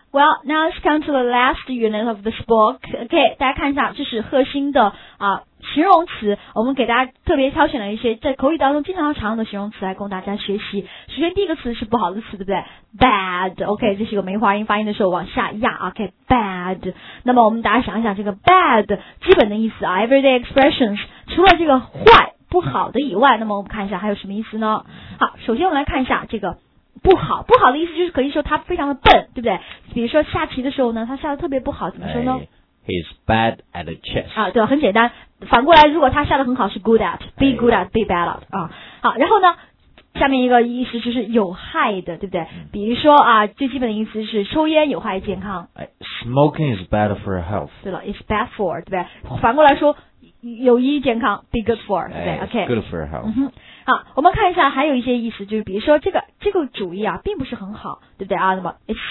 Well, now let's come to the last unit of this book. OK, 大家看一下，这是贺新的形容词，我们给大家特别挑选了一些在口语当中经常常用的形容词来供大家学习。首先第一个词是不好的词，对不对 ？Bad. OK， 这是一个梅花音，发音的时候往下压。OK, bad. 那么我们大家想一想，这个 bad 基本的意思啊 ，everyday expressions， 除了这个坏不好的以外，那么我们看一下还有什么意思呢？好，首先我们来看一下这个。不好的意思就是可以说他非常的笨，对不对？比如说下棋的时候呢，他下的特别不好，怎么说呢 ？He's bad at chess. 对，很简单。反过来，如果他下的很好，是 good at，be good at，be bad at 好，然后呢，下面一个意思就是有害的，对不对？比如说最基本的意思是抽烟有害健康。 Smoking is bad for health. 对了 ，it's bad for， 对不对？反过来说，有益健康 ，be good for， 对不对 ？OK， good for health。 好，我们看一下还有一些意思，就是比如说这个主意并不是很好，对不对那么 it's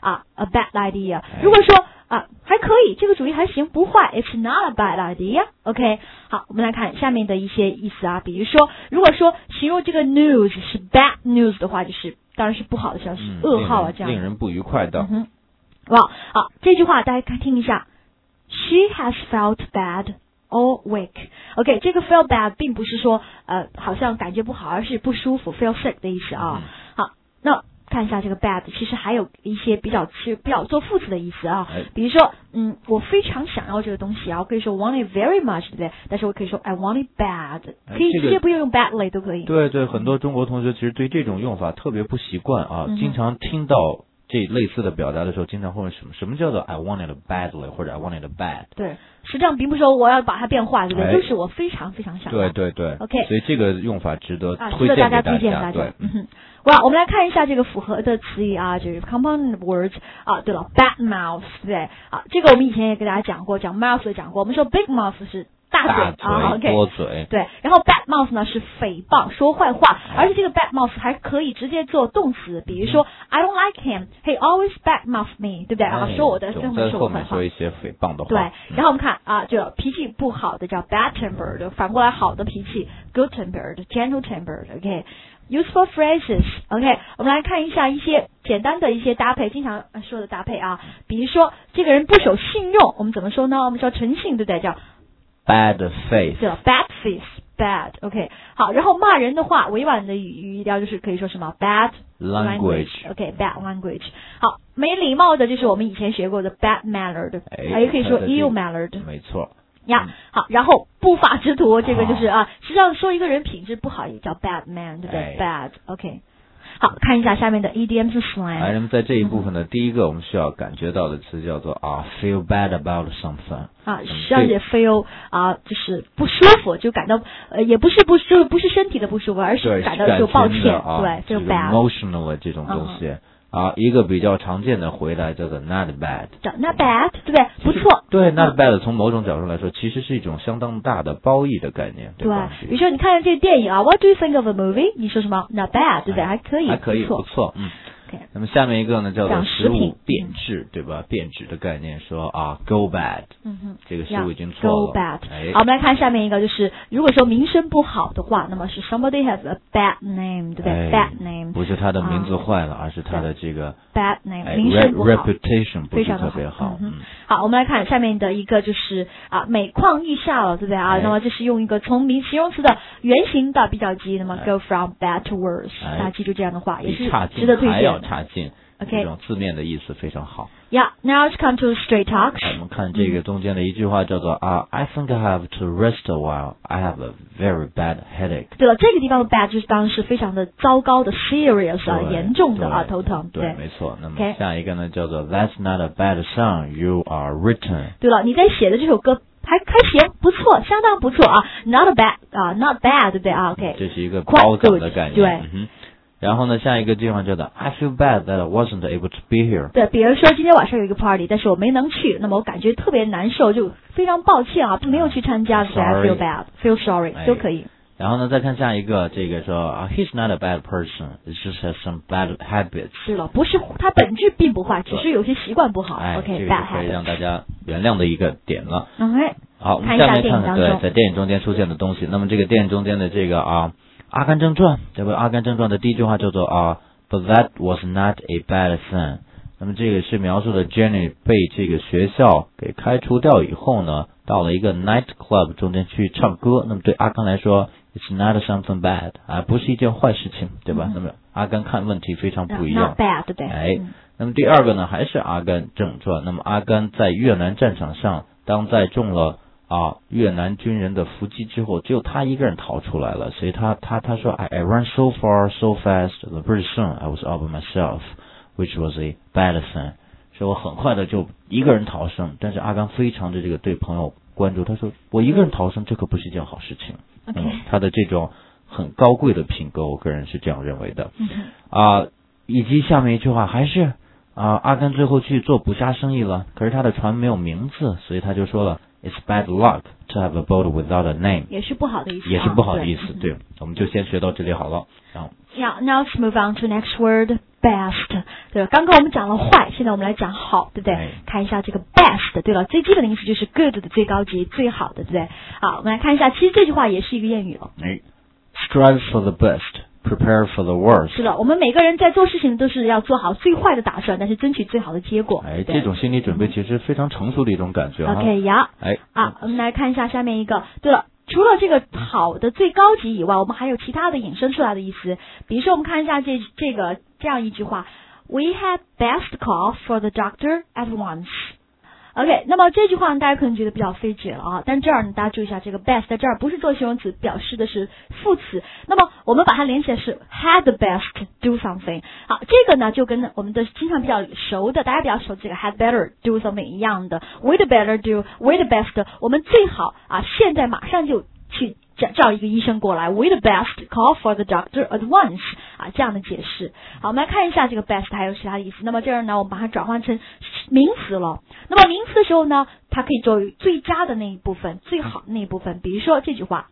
a bad idea。如果说还可以，这个主意还行，不坏 ，it's not a bad idea。OK， 好，我们来看下面的一些意思比如说，如果说形容这个 news 是 bad news 的话，就是当然是不好的消息，噩耗这样， 令人不愉快的。 哇，好，这句话大家听一下 ，She has felt bad。all week. OK， 这个 feel bad 并不是说好像感觉不好，而是不舒服 feel sick 的意思好，那看一下这个 bad 其实还有一些比较做副词的意思比如说我非常想要这个东西我可以说 want it very much， 对不对？但是我可以说 I want it bad， 可以直接不用 badly 都可以。 对，很多中国同学其实对这种用法特别不习惯经常听到这类似的表达的时候，经常会问什么叫做 I want it badly 或者 I want it bad。 对，实际上并不是说我要把它变坏，对不对？就是我非常非常想要。 对 OK， 所以这个用法值得推荐大家。 对， 我们来看一下这个符合的词语就是 compound words 对了 bad mouth， 对这个我们以前也给大家讲过，讲 mouth 也讲过，我们说 big mouth 是大嘴多嘴。 对，然后 bad mouth 呢是诽谤说坏话，而且这个 bad mouth 还可以直接做动词，比如说 I don't like him, he always bad mouth me， 对不对说我的总在后面说一些诽谤的话。 对，然后我们看就脾气不好的叫 bad tempered， 反过来好的脾气 good tempered, gentle tempered。 OK，useful phrases。 OK， 我们来看一下一些简单的一些搭配，经常说的搭配比如说这个人不守信用，我们怎么说呢？我们说诚信，对不对？叫 bad faith。 对 bad faith bad。 OK， 好，然后骂人的话，委婉的语调就是可以说什么 bad language。 OK， bad language。 好，没礼貌的就是我们以前学过的 bad mannered， 也可以说 ill mannered。 没错好，然后不法之徒，这个就是实际上说一个人品质不好也叫 bad man， 对不对？bad。 OK， 好，看一下下面的 idioms slang。 那么在这一部分的第一个我们需要感觉到的词叫做feel bad about something。 实际上也 feel 就是不舒服，就感到也不是身体的不舒服，而是感到就抱歉。对，feel bad emotional 的这种东西一个比较常见的回答叫做 not bad。 not bad， 对不对？不错。 对，not bad 从某种角度来说其实是一种相当大的褒义的概念，对吧？ 比如说你看这个电影What do you think of a movie？ 你说什么 not bad， 对不对？还可以不错。那么下面一个呢叫做食物变质，对吧？变质的概念说go bad。 这个食物已经错了 go bad。 好，我们来看下面一个，就是如果说名声不好的话，那么是 somebody has a bad name， 对不对？bad name 不是他的名字坏了，而是他的这个 bad name 名声不好 reputation 不是特别好。 好，我们来看下面的一个，就是每况愈下了，对不对那么这是用一个从形容词的原形的比较级，那么 go from bad to worse。 大家记住这样的话，也是值得推荐。 差劲，这种字面的意思非常好。 Now let's come to straight talks。 我们看这个中间的一句话叫做I think I have to rest a while. I have a very bad headache。 对了，这个地方的 bad 就是当然是非常的糟糕的 serious 严重的头疼。 对，没错。那么下一个呢叫做 That's not a bad song you are written。 对了，你在写的这首歌还行，不错，相当不错not a bad not bad， 对不对OK， 这是一个褒奖的概念。 对。 然后呢，下一个句话叫做 I feel bad that I wasn't able to be here。 对，比如说今天晚上有一个 party， 但是我没能去，那么我感觉特别难受，就非常抱歉没有去参加，所以 I feel bad feel sorry 都可以。 然后呢，再看下一个，这个说He's not a bad person, it just has some bad habits。 是了，不是他本质并不坏，只是有些习惯不好。OK， 这个是可以让大家原谅的一个点了。 OK， 好，我们下面看在电影中间出现的东西。那么这个电影中间的这个阿甘正传，这个阿甘正传的第一句话叫做But that was not a bad thing。 那么这个是描述的 Jenny 被这个学校给开除掉以后呢，到了一个 night club 中间去唱歌。那么对阿甘来说 it's not something bad 不是一件坏事情，对吧？那么阿甘看问题非常不一样。 Not bad， 对不对？ 那么第二个呢，还是阿甘正传。那么阿甘在越南战场上，当载中了越南军人的伏击之后，只有他一个人逃出来了。所以他说 I ran so far so fast that pretty soon I was all by myself, which was a bad thing。所以我很快的就一个人逃生。但是阿甘非常的这个对朋友关注，他说我一个人逃生，这可不是一件好事情。他的这种很高贵的品格，我个人是这样认为的。以及下面一句话还是阿甘最后去做捕虾生意了，可是他的船没有名字，所以他就说了 It's bad luck to have a boat without a name， 也是不好的意思， 也是不好的意思。对，我们就先学到这里好了。 Yeah, now let's move on to next word, best。对了，刚刚我们讲了坏，现在我们来讲好，对不对？看一下这个 best。对了，最基本的意思就是 good 的最高级、最好的，对不对？好，我们来看一下，其实这句话也是一个谚语了。 Strive for the best.Prepare for the worst。 是的，我们每个人在做事情都是要做好最坏的打算，但是争取最好的结果。 这种心理准备其实非常成熟的一种感觉。 OK 呀，我们来看一下下面一个。对了，除了这个好的最高级以外，我们还有其他的引申出来的意思。比如说，我们看一下这样一句话 ：We had best call for the doctor at once。OK， 那么这句话呢，大家可能觉得比较费解了但这儿呢，大家注意一下，这个 best 在这儿不是做形容词，表示的是副词。那么我们把它连起来是 had the best do something。好，这个呢就跟我们的经常比较熟的，大家比较熟这个 had better do something 一样的 we'd better do we'd best， 我们最好现在马上就去叫一个医生过来 we'd best call for the doctor at once 这样的解释。好，我们来看一下这个 best 还有其他的意思。那么这儿呢，我们把它转换成名词了。那么名词的时候呢，它可以作为最佳的那一部分，最好的那一部分。比如说这句话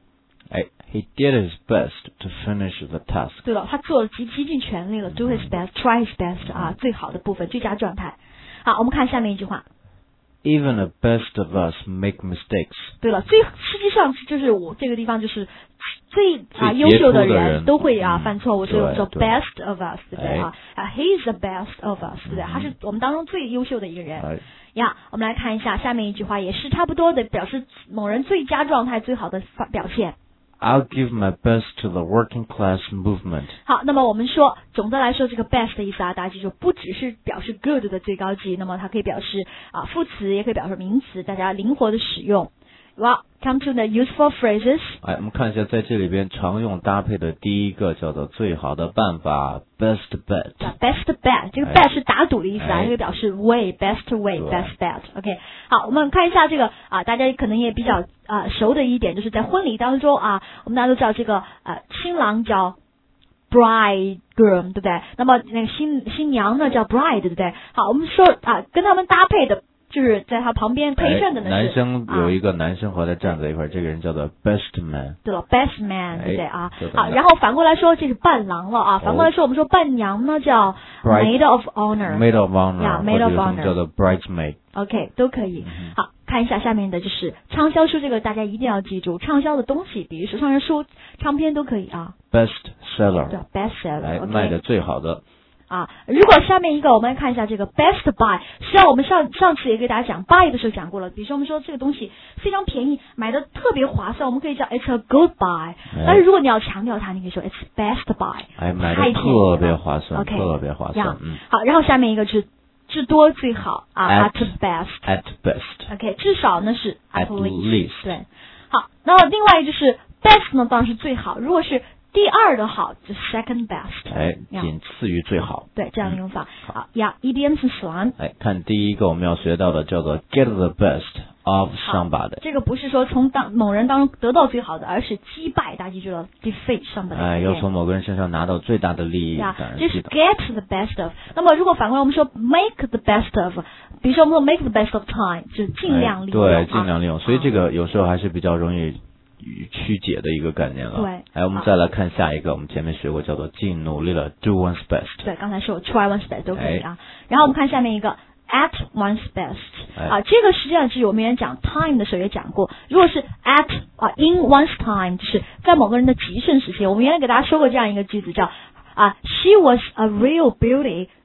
He did his best to finish the task。 对了，他做了极尽全力了 do his best try his best 最好的部分，最佳状态。好，我们看下面一句话 Even the best of us make mistakes。 对了，实际上就是我这个地方就是最优秀的人都会犯错误，所以我说 best of us， 对不对he is the best of us， 对不对？他是我们当中最优秀的一个人我们来看一下下面一句话，也是差不多的，表示某人最佳状态最好的表现。 I'll give my best to the working class movement。 好， 那么我们说总的来说这个 best 的意思大家记住，不只是表示 good 的最高级，那么它可以表示副词，也可以表示名词，大家灵活的使用。Well, come to the useful phrases。 我们看一下在这里边常用搭配的第一个叫做最好的办法 best bet。best bet 这个 bet 是打赌的意思这个表示 way best way best bet。 OK， 好，我们看一下这个大家可能也比较熟的一点，就是在婚礼当中我们大家都知道这个新郎叫 bridegroom， 对不对？那么那个新娘呢叫 bride， 对不对？好，我们说跟他们搭配的就是在他旁边陪衬的呢是男生有一个男生和他站在一块这个人叫做 best man。 对了 best man， 对不对好，然后反过来说这是伴郎了反过来说我们说伴娘呢叫 maid of honor。maid of honor， maid of honor 叫做 bridesmaid。 OK， 都可以。好，看一下下面的就是畅销书，这个大家一定要记住，畅销的东西，比如说畅销书、唱片都可以 best seller， 对 best seller， 卖的最好的。 如果下面一个我们来看一下这个 best buy， 实际上我们上次也给大家讲 buy 的时候讲过了，比如说我们说这个东西非常便宜，买的特别划算，我们可以叫 it's a good buy，但是如果你要强调它，你可以说 it's best buy， 买的特别划算，特别划算。 好，然后下面一个是至多最好 at best。 OK， 至少呢是 at least。 对，好，那么另外就是 best 呢当然是最好，如果是第二的好就是 second best， 仅次于最好。 对，这样的用法。好，idioms and slang。 看第一个我们要学到的叫做 get the best of somebody。 这个不是说从某人当中得到最好的，而是击败，大家记住了 defeat somebody。 要从某个人身上拿到最大的利益。 这是 get the best of。 那么如果反过来我们说 make the best of， 比如说我们说 make the best of time， 就是尽量利用。 对，尽量利用。所以这个有时候还是比较容易曲解的一个概念了。 对， 我们再来看下一个，我们前面学过叫做尽努力了 do one's best。 对，刚才说 try one's best 都可以然后我们看下面一个 at one's best。 这个实际上是我们也讲 time 的时候也讲过，如果是 at in one's time， 就是在某个人的极盛时期。我们原来给大家说过这样一个句子叫she was a real beauty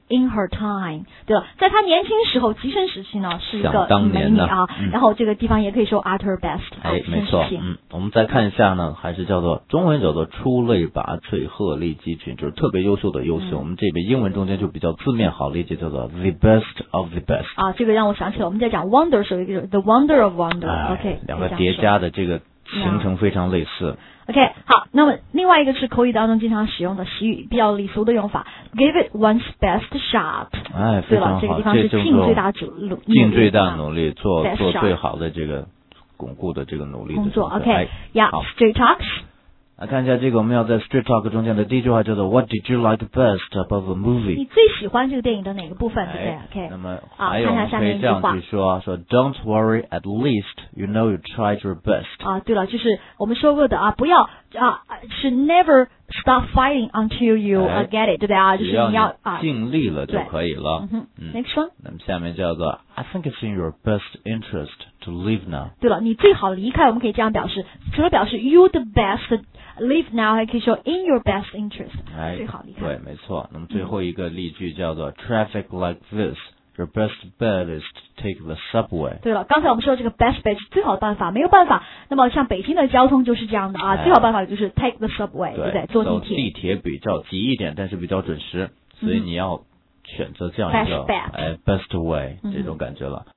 in her time， 对了，在她年轻时候，极盛时期呢是一个美女啊，然后这个地方也可以说 at her best， 没错，我们再看一下呢，还是叫做中文叫做出类拔萃、鹤立鸡群，就是特别优秀的优秀。我们这边英文中间就比较字面好理解，叫做 the best of the best。 啊，这个让我想起了我们在讲 wonder 时候一个 the wonder of wonder，OK， 两个叠加的这个形成非常类似。 OK， 好，那么另外一个是口语当中经常使用的习语，比较礼俗的用法 ，give it one's best shot。 非常好， 这个地方是尽最大努力，做最好的这个巩固的这个努力的工作。OK，Street Talks。 来看一下这个，我们要在 Street Talk 中间的第一句话叫做 What did you like best about the movie？ 你最喜欢这个电影的哪个部分，对不对 ？OK， 那么还有我们可以这样去说，Don't worry, at least you know you tried your best。 对了，就是我们说过的不要是 never stop fighting until you get it， 对不对就是你要尽力了就可以了。 Next one。 那么下面叫做 I think it's in your best interest to leave now。 对了，你最好离开，我们可以这样表示，除了表示 you the best。Leave now 还可以说 in your best interest， 最好离开。 对，没错。那么最后一个例句叫做 Traffic like this, your best bet is to take the subway。 对了，刚才我们说这个 best bet 是最好的办法，没有办法。那么像北京的交通就是这样的最好办法就是 take the subway， 对不对？坐地铁。 地铁比较急一点，但是比较准时，所以你要选择这样一个best way 这种感觉了。